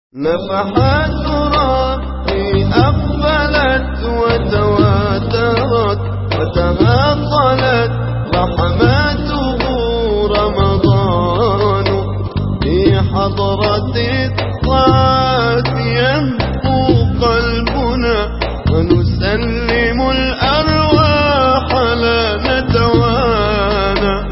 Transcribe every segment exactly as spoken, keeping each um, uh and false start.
نفحات ربي أقبلت وتواترت وتماطلت رحماته رمضان في حضرة الطاعات يهفو قلبنا ونسلم الأرواح لا نتوانى.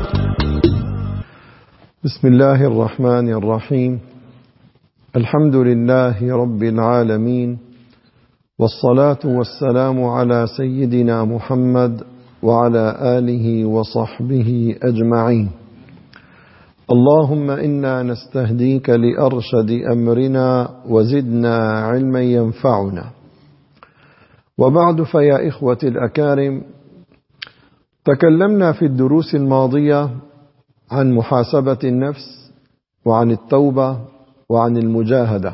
بسم الله الرحمن الرحيم. الحمد لله رب العالمين، والصلاة والسلام على سيدنا محمد وعلى آله وصحبه أجمعين. اللهم إنا نستهديك لأرشد أمرنا وزدنا علما ينفعنا. وبعد، فيا إخوة الأكارم، تكلمنا في الدروس الماضية عن محاسبة النفس وعن التوبة وعن المجاهدة،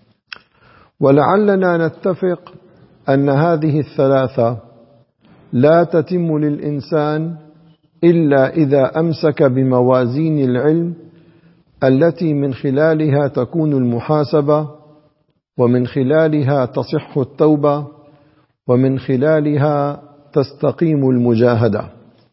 ولعلنا نتفق أن هذه الثلاثة لا تتم للإنسان إلا إذا أمسك بموازين العلم التي من خلالها تكون المحاسبة، ومن خلالها تصح التوبة، ومن خلالها تستقيم المجاهدة.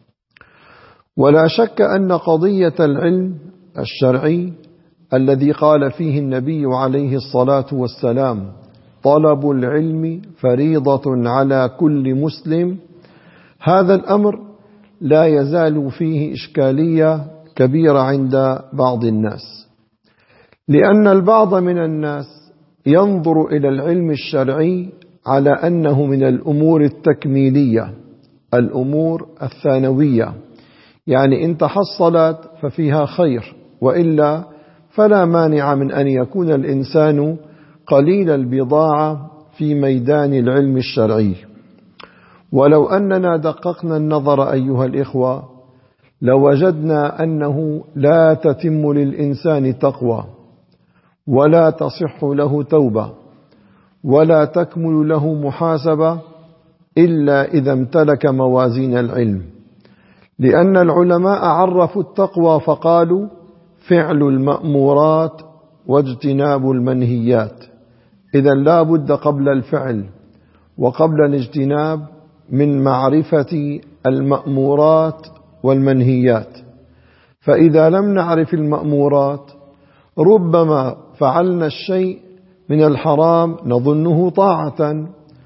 ولا شك أن قضية العلم الشرعي الذي قال فيه النبي عليه الصلاة والسلام: طلب العلم فريضة على كل مسلم، هذا الأمر لا يزال فيه إشكالية كبيرة عند بعض الناس، لأن البعض من الناس ينظر إلى العلم الشرعي على أنه من الأمور التكميلية، الأمور الثانوية، يعني إن تحصلت ففيها خير، وإلا فلا مانع من أن يكون الإنسان قليل البضاعة في ميدان العلم الشرعي. ولو أننا دققنا النظر أيها الإخوة لوجدنا أنه لا تتم للإنسان تقوى، ولا تصح له توبة، ولا تكمل له محاسبة إلا إذا امتلك موازين العلم. لأن العلماء عرفوا التقوى فقالوا: فعل المأمورات واجتناب المنهيات. إذا لا بد قبل الفعل وقبل الاجتناب من معرفة المأمورات والمنهيات. فإذا لم نعرف المأمورات ربما فعلنا الشيء من الحرام نظنه طاعة،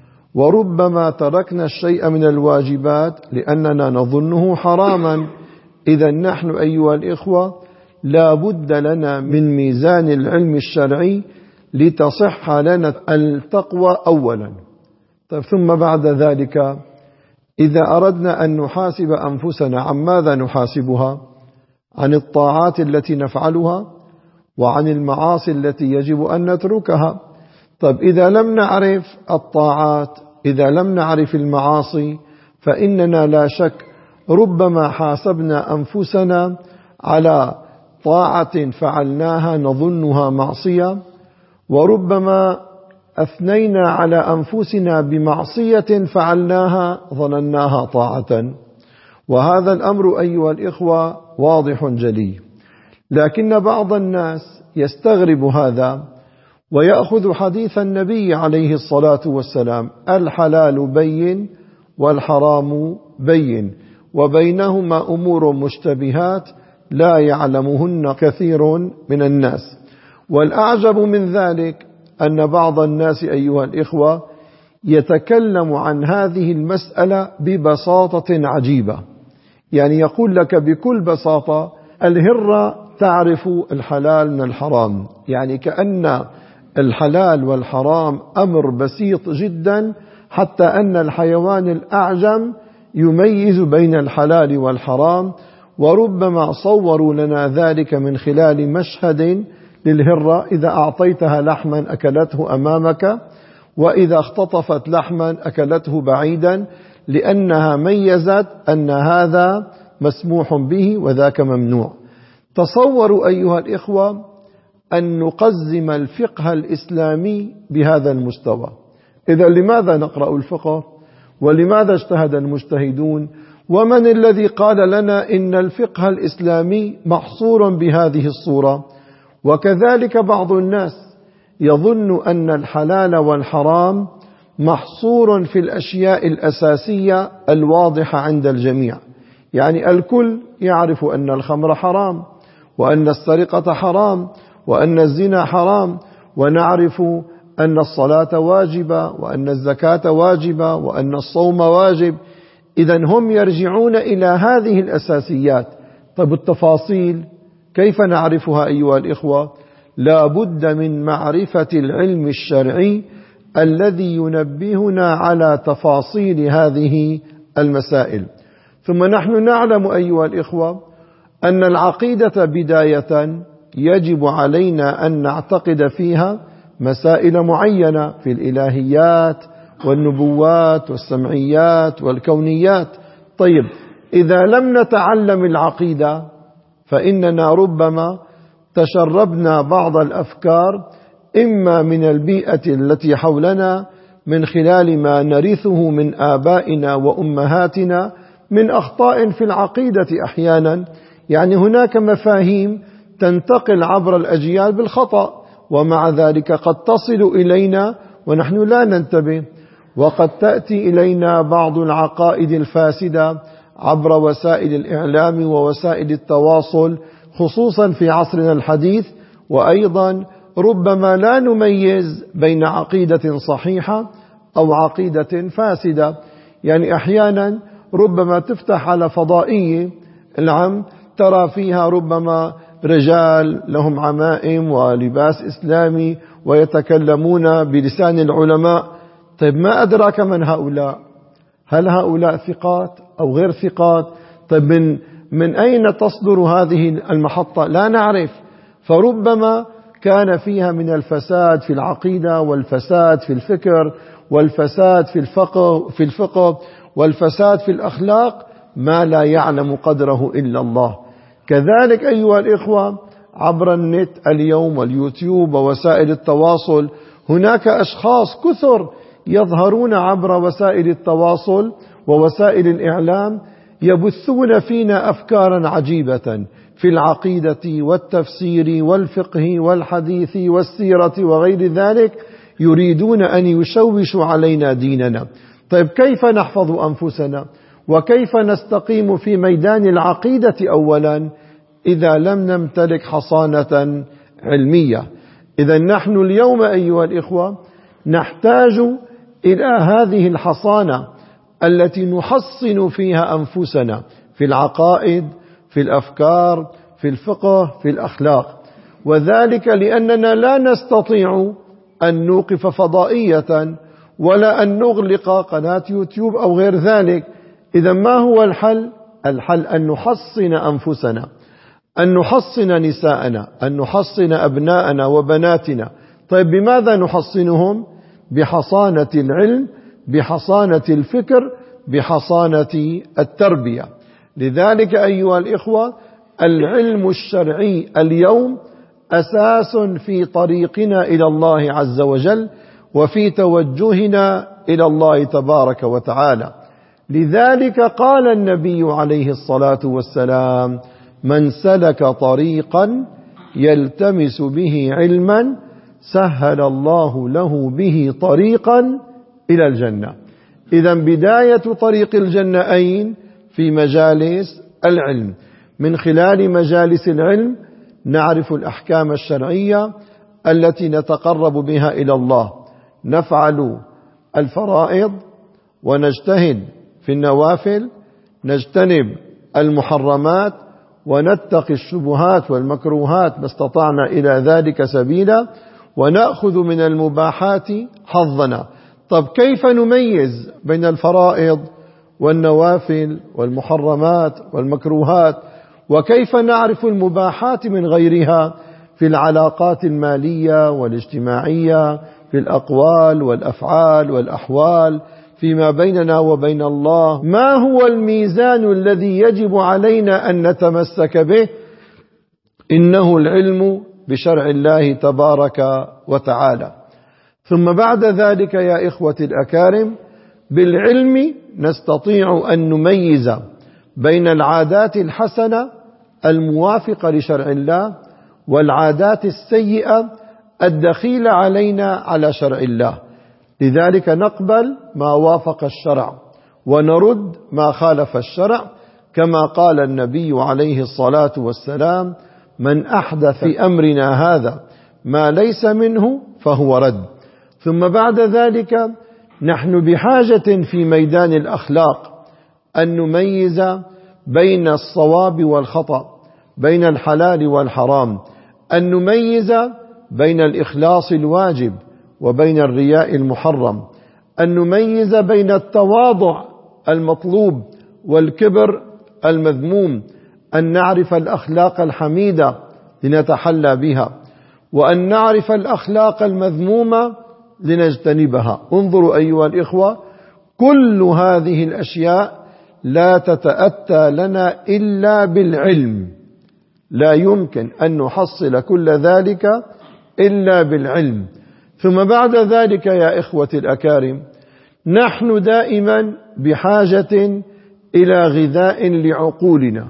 وربما تركنا الشيء من الواجبات لأننا نظنه حراما. إذا نحن أيها الإخوة لا بد لنا من ميزان العلم الشرعي لتصح لنا التقوى أولا. طيب، ثم بعد ذلك إذا أردنا أن نحاسب أنفسنا، عن ماذا نحاسبها؟ عن الطاعات التي نفعلها وعن المعاصي التي يجب أن نتركها. طيب، إذا لم نعرف الطاعات، إذا لم نعرف المعاصي، فإننا لا شك ربما حاسبنا أنفسنا على طاعة فعلناها نظنها معصية، وربما أثنينا على أنفسنا بمعصية فعلناها ظنناها طاعة. وهذا الأمر أيها الإخوة واضح جلي، لكن بعض الناس يستغرب هذا ويأخذ حديث النبي عليه الصلاة والسلام: الحلال بين والحرام بين وبينهما أمور مشتبهات لا يعلمهن كثير من الناس. والأعجب من ذلك أن بعض الناس أيها الإخوة يتكلم عن هذه المسألة ببساطة عجيبة، يعني يقول لك بكل بساطة: الهرة تعرف الحلال من الحرام، يعني كأن الحلال والحرام أمر بسيط جدا، حتى أن الحيوان الأعجم يميز بين الحلال والحرام. وربما صوروا لنا ذلك من خلال مشهد للهرة: إذا أعطيتها لحما أكلته أمامك، وإذا اختطفت لحما أكلته بعيدا، لأنها ميزت أن هذا مسموح به وذاك ممنوع. تصوروا أيها الإخوة أن نقزم الفقه الإسلامي بهذا المستوى. إذا لماذا نقرأ الفقه؟ ولماذا اجتهد المجتهدون؟ ومن الذي قال لنا إن الفقه الإسلامي محصور بهذه الصورة؟ وكذلك بعض الناس يظن أن الحلال والحرام محصور في الأشياء الأساسية الواضحة عند الجميع. يعني الكل يعرف أن الخمر حرام، وأن السرقة حرام، وأن الزنا حرام، ونعرف أن الصلاة واجبة، وأن الزكاة واجبة، وأن الصوم واجب. إذن هم يرجعون إلى هذه الأساسيات. طيب التفاصيل كيف نعرفها أيها الإخوة؟ لا بد من معرفة العلم الشرعي الذي ينبهنا على تفاصيل هذه المسائل. ثم نحن نعلم أيها الإخوة أن العقيدة بداية يجب علينا أن نعتقد فيها مسائل معينة في الإلهيات والنبوات والسمعيات والكونيات. طيب إذا لم نتعلم العقيدة فإننا ربما تشربنا بعض الأفكار إما من البيئة التي حولنا من خلال ما نرثه من آبائنا وأمهاتنا من أخطاء في العقيدة أحيانا. يعني هناك مفاهيم تنتقل عبر الأجيال بالخطأ، ومع ذلك قد تصل إلينا ونحن لا ننتبه. وقد تأتي إلينا بعض العقائد الفاسدة عبر وسائل الإعلام ووسائل التواصل خصوصا في عصرنا الحديث، وأيضا ربما لا نميز بين عقيدة صحيحة أو عقيدة فاسدة. يعني أحيانا ربما تفتح على فضائية العام ترى فيها ربما رجال لهم عمائم ولباس إسلامي ويتكلمون بلسان العلماء. طيب ما أدراك من هؤلاء؟ هل هؤلاء ثقات أو غير ثقات؟ طيب من, من أين تصدر هذه المحطة؟ لا نعرف. فربما كان فيها من الفساد في العقيدة والفساد في الفكر والفساد في الفقه, في الفقه والفساد في الأخلاق ما لا يعلم قدره إلا الله. كذلك أيها الإخوة عبر النت اليوم واليوتيوب ووسائل التواصل هناك أشخاص كثر يظهرون عبر وسائل التواصل ووسائل الإعلام يبثون فينا أفكارا عجيبة في العقيدة والتفسير والفقه والحديث والسيرة وغير ذلك، يريدون أن يشوشوا علينا ديننا. طيب كيف نحفظ أنفسنا وكيف نستقيم في ميدان العقيدة أولا إذا لم نمتلك حصانة علمية؟ إذا نحن اليوم أيها الإخوة نحتاج إلى هذه الحصانة التي نحصن فيها أنفسنا في العقائد، في الأفكار، في الفقه، في الأخلاق. وذلك لأننا لا نستطيع أن نوقف فضائية ولا أن نغلق قناة يوتيوب أو غير ذلك. إذا ما هو الحل؟ الحل أن نحصن أنفسنا، أن نحصن نساءنا، أن نحصن أبناءنا وبناتنا. طيب بماذا نحصنهم؟ بحصانة العلم، بحصانة الفكر، بحصانة التربية. لذلك أيها الإخوة العلم الشرعي اليوم أساس في طريقنا إلى الله عز وجل وفي توجهنا إلى الله تبارك وتعالى. لذلك قال النبي عليه الصلاة والسلام: من سلك طريقا يلتمس به علما سهل الله له به طريقا إلى الجنة. إذا بداية طريق الجنة أين؟ في مجالس العلم. من خلال مجالس العلم نعرف الأحكام الشرعية التي نتقرب بها إلى الله، نفعل الفرائض ونجتهد في النوافل، نجتنب المحرمات ونتقي الشبهات والمكروهات ما استطعنا إلى ذلك سبيلا، ونأخذ من المباحات حظنا. طب كيف نميز بين الفرائض والنوافل والمحرمات والمكروهات؟ وكيف نعرف المباحات من غيرها في العلاقات المالية والاجتماعية، في الأقوال والأفعال والأحوال فيما بيننا وبين الله؟ ما هو الميزان الذي يجب علينا أن نتمسك به؟ إنه العلم بشرع الله تبارك وتعالى. ثم بعد ذلك يا إخوتي الأكارم بالعلم نستطيع أن نميز بين العادات الحسنة الموافقة لشرع الله والعادات السيئة الدخيل علينا على شرع الله. لذلك نقبل ما وافق الشرع ونرد ما خالف الشرع، كما قال النبي عليه الصلاة والسلام: من أحدث في أمرنا هذا ما ليس منه فهو رد. ثم بعد ذلك نحن بحاجة في ميدان الأخلاق أن نميز بين الصواب والخطأ، بين الحلال والحرام، أن نميز بين الإخلاص الواجب وبين الرياء المحرم، أن نميز بين التواضع المطلوب والكبر المذموم، أن نعرف الأخلاق الحميدة لنتحلى بها، وأن نعرف الأخلاق المذمومة لنجتنبها. انظروا أيها الإخوة، كل هذه الأشياء لا تتأتى لنا إلا بالعلم، لا يمكن أن نحصل كل ذلك إلا بالعلم. ثم بعد ذلك يا إخوة الأكارم، نحن دائما بحاجة إلى غذاء لعقولنا،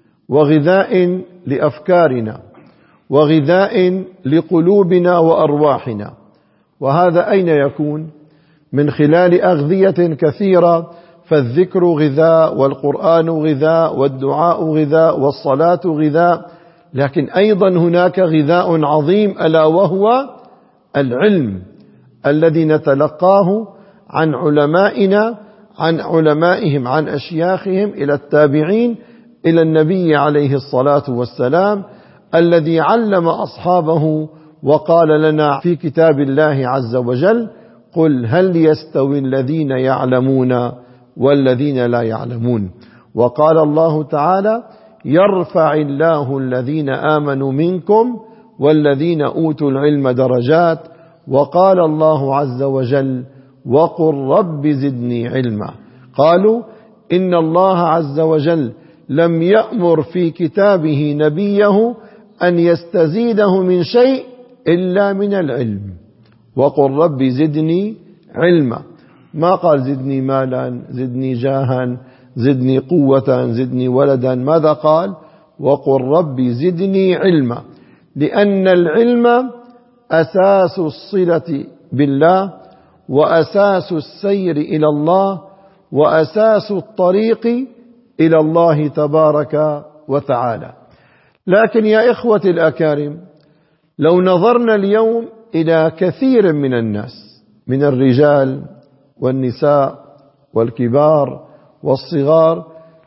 وغذاء لأفكارنا، وغذاء لقلوبنا وأرواحنا. وهذا أين يكون؟ من خلال أغذية كثيرة، فالذكر غذاء، والقرآن غذاء، والدعاء غذاء، والصلاة غذاء، لكن أيضا هناك غذاء عظيم ألا وهو العلم الذي نتلقاه عن علمائنا، عن علمائهم، عن أشياخهم، إلى التابعين، إلى النبي عليه الصلاة والسلام، الذي علم أصحابه وقال لنا في كتاب الله عز وجل: قل هل يستوي الذين يعلمون والذين لا يعلمون. وقال الله تعالى: يرفع الله الذين آمنوا منكم والذين أوتوا العلم درجات. وقال الله عز وجل: وقل رب زدني علما. قالوا إن الله عز وجل لم يأمر في كتابه نبيه أن يستزيده من شيء إلا من العلم. وقل رب زدني علما، ما قال زدني مالا، زدني جاها، زدني قوة، زدني ولدا. ماذا قال؟ وقل رب زدني علما، لأن العلم أساس الصلة بالله، وأساس السير إلى الله، وأساس الطريق إلى الله تبارك وتعالى. لكن يا إخوة الأكارم، لو نظرنا اليوم إلى كثير من الناس، من الرجال والنساء والكبار والصغار،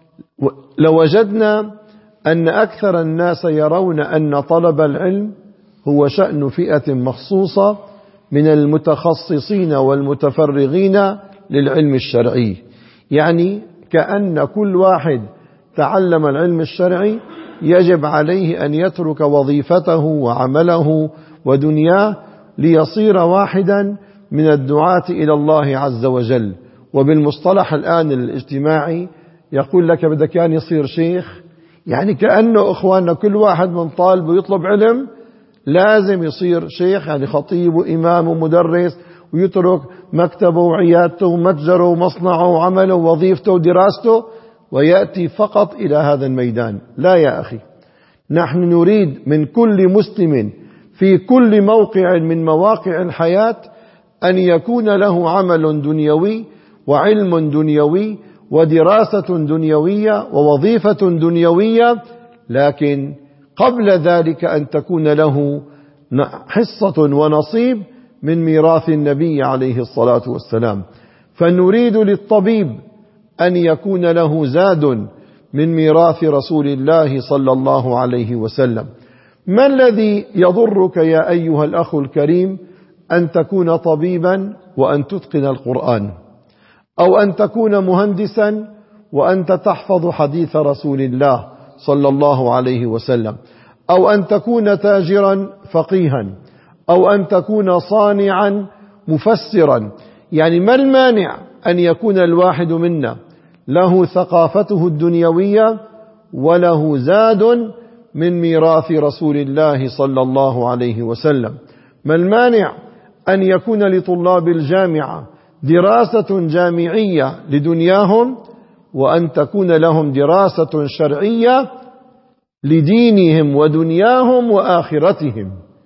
لوجدنا أن أكثر الناس يرون أن طلب العلم هو شأن فئة مخصوصة من المتخصصين والمتفرغين للعلم الشرعي. يعني كأن كل واحد تعلم العلم الشرعي يجب عليه أن يترك وظيفته وعمله ودنياه ليصير واحدا من الدعاة إلى الله عز وجل. وبالمصطلح الآن الاجتماعي يقول لك بدك يعني يصير شيخ، يعني كأنه إخواننا كل واحد من طالب ويطلب علم لازم يصير شيخ، يعني خطيب وإمام ومدرس، ويترك مكتبه وعيادته ومتجره ومصنعه وعمله ووظيفته ودراسته ويأتي فقط إلى هذا الميدان. لا يا أخي، نحن نريد من كل مسلم في كل موقع من مواقع الحياة أن يكون له عمل دنيوي وعلم دنيوي ودراسة دنيوية ووظيفة دنيوية، لكن قبل ذلك أن تكون له حصة ونصيب من ميراث النبي عليه الصلاة والسلام. فنريد للطبيب أن يكون له زاد من ميراث رسول الله صلى الله عليه وسلم. ما الذي يضرك يا أيها الأخ الكريم أن تكون طبيبا وأن تتقن القرآن، أو أن تكون مهندسا وأنت تحفظ حديث رسول الله صلى الله عليه وسلم، أو أن تكون تاجرا فقيها، أو أن تكون صانعا مفسرا؟ يعني ما المانع أن يكون الواحد منا له ثقافته الدنيوية وله زاد من ميراث رسول الله صلى الله عليه وسلم؟ ما المانع أن يكون لطلاب الجامعة دراسة جامعية لدنياهم وأن تكون لهم دراسة شرعية لدينهم ودنياهم وآخرتهم؟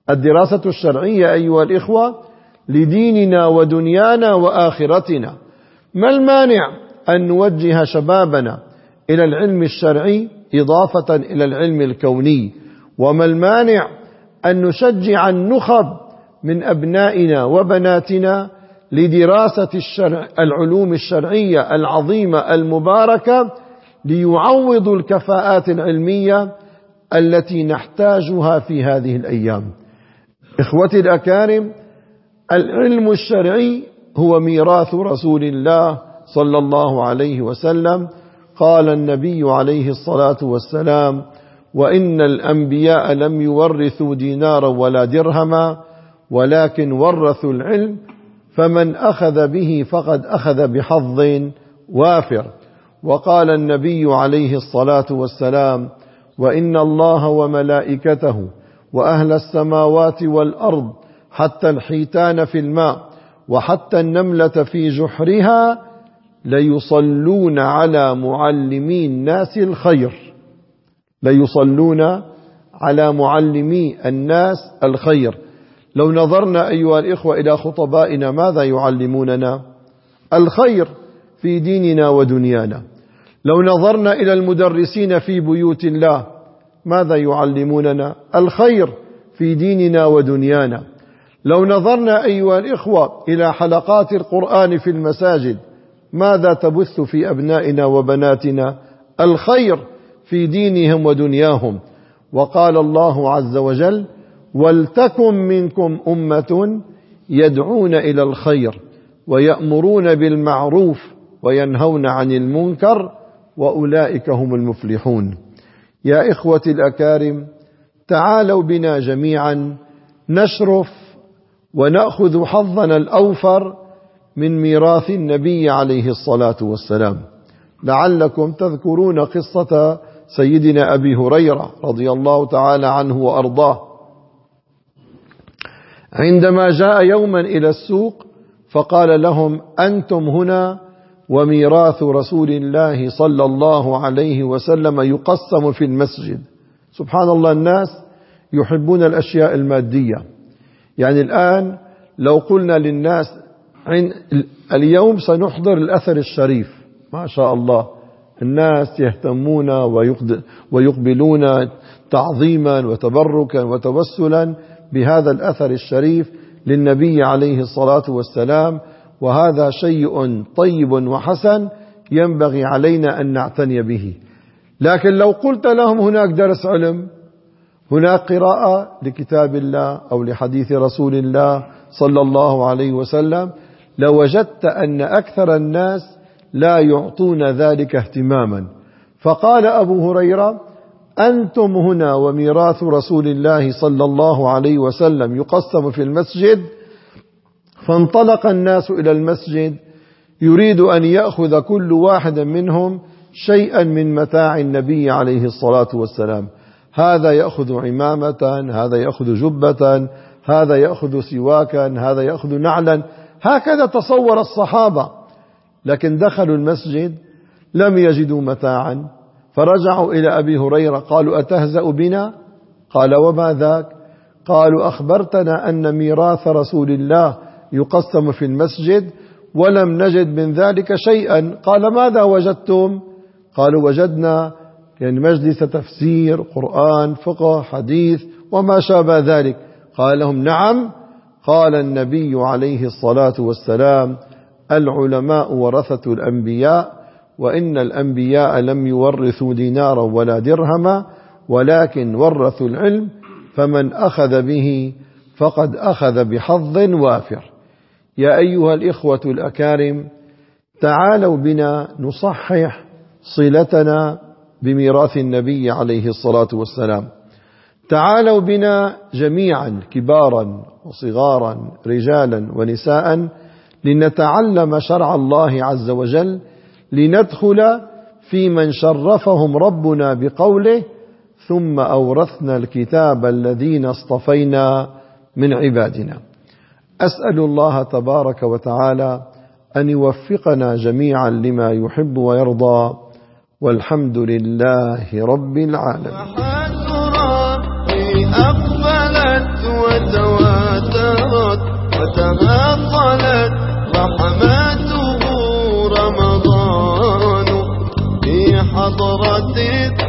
الدراسة الشرعية أيها الإخوة لديننا ودنيانا وآخرتنا. ما المانع أن نوجه شبابنا إلى العلم الشرعي إضافة إلى العلم الكوني؟ وما المانع أن نشجع النخب من أبنائنا وبناتنا لدراسة الشرع العلوم الشرعية العظيمة المباركة ليعوضوا الكفاءات العلمية التي نحتاجها في هذه الأيام؟ إخوتي الأكارم، العلم الشرعي هو ميراث رسول الله صلى الله عليه وسلم. قال النبي عليه الصلاة والسلام: وإن الأنبياء لم يورثوا دينارا ولا درهما ولكن ورثوا العلم، فمن أخذ به فقد أخذ بحظ وافر. وقال النبي عليه الصلاة والسلام: وإن الله وملائكته وأهل السماوات والأرض حتى الحيتان في الماء وحتى النملة في جحرها ليصلون على معلمي الناس الخير. ليصلون على معلمي الناس الخير. لو نظرنا أيها الإخوة إلى خطبائنا ماذا يعلموننا؟ الخير في ديننا ودنيانا. لو نظرنا إلى المدرسين في بيوت الله ماذا يعلموننا؟ الخير في ديننا ودنيانا. لو نظرنا أيها الإخوة إلى حلقات القرآن في المساجد ماذا تبث في أبنائنا وبناتنا؟ الخير في دينهم ودنياهم. وقال الله عز وجل: ولتكن منكم أمة يدعون إلى الخير ويأمرون بالمعروف وينهون عن المنكر وأولئك هم المفلحون. يا إخوتي الأكارم، تعالوا بنا جميعا نشرف ونأخذ حظنا الأوفر من ميراث النبي عليه الصلاة والسلام. لعلكم تذكرون قصة سيدنا أبي هريرة رضي الله تعالى عنه وأرضاه، عندما جاء يوما إلى السوق فقال لهم: أنتم هنا وميراث رسول الله صلى الله عليه وسلم يقسم في المسجد. سبحان الله، الناس يحبون الأشياء المادية. يعني الآن لو قلنا للناس اليوم سنحضر الأثر الشريف، ما شاء الله الناس يهتمون ويقبلون تعظيما وتبركا وتوسلا بهذا الأثر الشريف للنبي عليه الصلاة والسلام، وهذا شيء طيب وحسن ينبغي علينا أن نعتني به. لكن لو قلت لهم هناك درس علم، هناك قراءة لكتاب الله أو لحديث رسول الله صلى الله عليه وسلم، لوجدت أن أكثر الناس لا يعطون ذلك اهتماما. فقال أبو هريرة: أنتم هنا وميراث رسول الله صلى الله عليه وسلم يقسم في المسجد. فانطلق الناس إلى المسجد يريد أن يأخذ كل واحد منهم شيئا من متاع النبي عليه الصلاة والسلام. هذا يأخذ عمامة، هذا يأخذ جبة، هذا يأخذ سواكا، هذا يأخذ نعلا. هكذا تصور الصحابة. لكن دخلوا المسجد لم يجدوا متاعا، فرجعوا إلى أبي هريرة قالوا: أتهزأ بنا؟ قال: وما ذاك؟ قالوا: أخبرتنا أن ميراث رسول الله يقسم في المسجد ولم نجد من ذلك شيئا. قال: ماذا وجدتم؟ قالوا: وجدنا يعني مجلس تفسير قرآن فقه حديث وما شابه ذلك. قال لهم: نعم. قال النبي عليه الصلاة والسلام: العلماء ورثة الأنبياء، وإن الأنبياء لم يورثوا دينارا ولا درهما ولكن ورثوا العلم، فمن أخذ به فقد أخذ بحظ وافر. يا أيها الإخوة الأكارم، تعالوا بنا نصحح صلتنا بميراث النبي عليه الصلاة والسلام. تعالوا بنا جميعا كبارا وصغارا رجالا ونساء لنتعلم شرع الله عز وجل، لندخل في من شرفهم ربنا بقوله: ثم أورثنا الكتاب الذين اصطفينا من عبادنا. أسأل الله تبارك وتعالى أن يوفقنا جميعا لما يحب ويرضى، والحمد لله رب العالمين. تواترت وتهافلت رحماته رمضان في حضرة